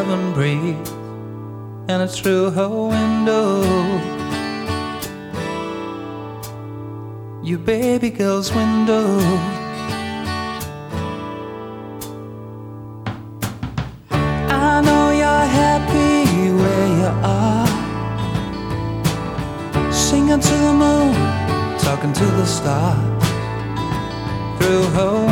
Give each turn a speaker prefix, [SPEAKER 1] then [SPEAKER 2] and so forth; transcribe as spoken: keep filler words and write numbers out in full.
[SPEAKER 1] heaven breathes, and it's through her window, your baby girl's window. I know you're happy where you are, singing to the moon, talking to the stars, through her